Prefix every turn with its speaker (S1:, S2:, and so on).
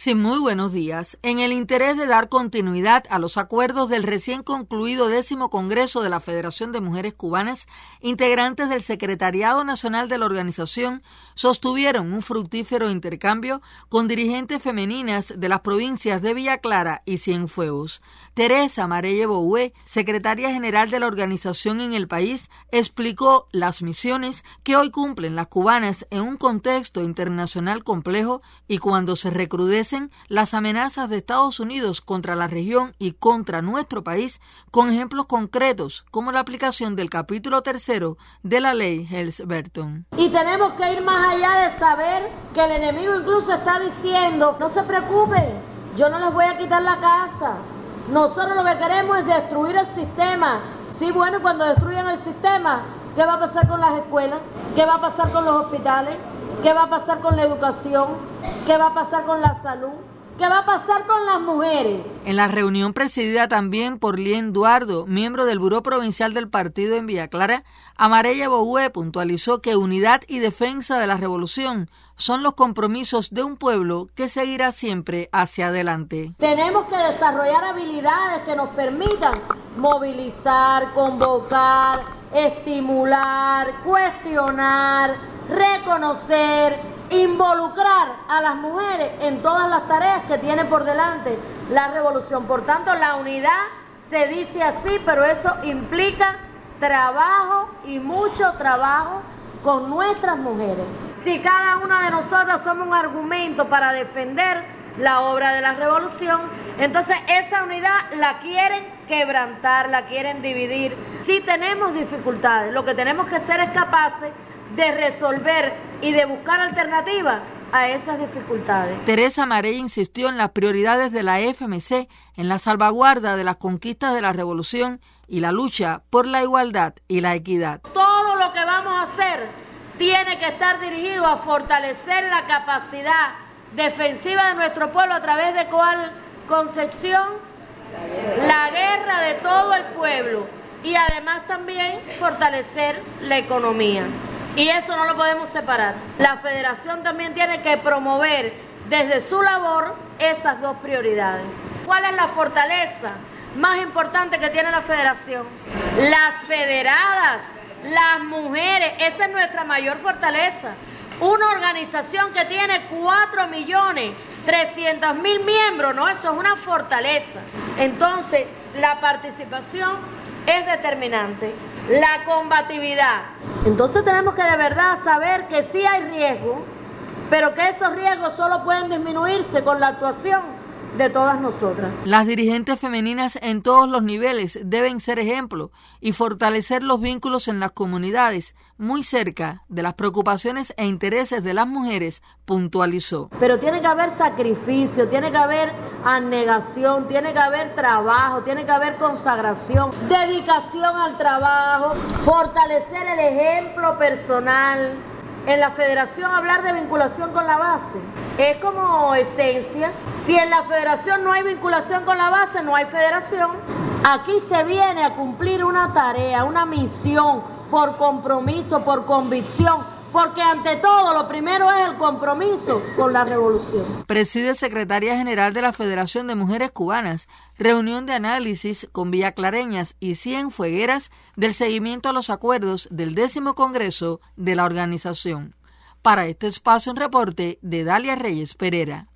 S1: Sí, muy buenos días. En el interés de dar continuidad a los acuerdos del recién concluido 10º Congreso de la Federación de Mujeres Cubanas, integrantes del Secretariado Nacional de la organización sostuvieron un fructífero intercambio con dirigentes femeninas de las provincias de Villa Clara y Cienfuegos. Teresa Marelle Boué, secretaria general de la organización en el país, explicó las misiones que hoy cumplen las cubanas en un contexto internacional complejo y cuando se recrudece las amenazas de Estados Unidos contra la región y contra nuestro país, con ejemplos concretos como la aplicación del capítulo 3 de la ley Helms-Burton.
S2: Y tenemos que ir más allá de saber que el enemigo incluso está diciendo, no se preocupen, yo no les voy a quitar la casa, nosotros lo que queremos es destruir el sistema. Sí, bueno, cuando destruyan el sistema, ¿qué va a pasar con las escuelas? ¿Qué va a pasar con los hospitales? ¿Qué va a pasar con la educación? ¿Qué va a pasar con la salud? ¿Qué va a pasar con las mujeres?
S1: En la reunión presidida también por Lien Duardo, miembro del Buró Provincial del Partido en Villa Clara, Marelle Boué puntualizó que unidad y defensa de la revolución son los compromisos de un pueblo que seguirá siempre hacia adelante.
S2: Tenemos que desarrollar habilidades que nos permitan movilizar, convocar, estimular, cuestionar, reconocer, involucrar a las mujeres en todas las tareas que tiene por delante la revolución. Por tanto, la unidad se dice así, pero eso implica trabajo y mucho trabajo con nuestras mujeres. Si cada una de nosotras somos un argumento para defender la obra de la revolución, entonces esa unidad la quieren quebrantar, la quieren dividir. Si tenemos dificultades, lo que tenemos que ser es capaces de resolver y de buscar alternativas a esas dificultades.
S1: Teresa Marelle insistió en las prioridades de la FMC, en la salvaguarda de las conquistas de la revolución y la lucha por la igualdad y la equidad.
S2: Todo lo que vamos a hacer tiene que estar dirigido a fortalecer la capacidad defensiva de nuestro pueblo. ¿A través de cuál concepción? La guerra de todo el pueblo, y además también fortalecer la economía. Y eso no lo podemos separar. La federación también tiene que promover desde su labor esas dos prioridades. ¿Cuál es la fortaleza más importante que tiene la federación? Las federadas, las mujeres, esa es nuestra mayor fortaleza. Una organización que tiene 4.300.000 miembros, ¿no? Eso es una fortaleza. Entonces, la participación es determinante. La combatividad. Entonces tenemos que de verdad saber que sí hay riesgo, pero que esos riesgos solo pueden disminuirse con la actuación de todas nosotras.
S1: Las dirigentes femeninas en todos los niveles deben ser ejemplo y fortalecer los vínculos en las comunidades, muy cerca de las preocupaciones e intereses de las mujeres, puntualizó.
S2: Pero tiene que haber sacrificio, tiene que haber abnegación, tiene que haber trabajo, tiene que haber consagración, dedicación al trabajo, fortalecer el ejemplo personal. En la federación hablar de vinculación con la base es como esencia. Si en la federación no hay vinculación con la base, no hay federación. Aquí se viene a cumplir una tarea, una misión, por compromiso, por convicción, porque ante todo lo primero es el compromiso con la revolución.
S1: Preside secretaria general de la Federación de Mujeres Cubanas, reunión de análisis con villaclareñas y cienfuegueras del seguimiento a los acuerdos del 10º Congreso de la organización. Para este espacio, un reporte de Dalia Reyes Pereira.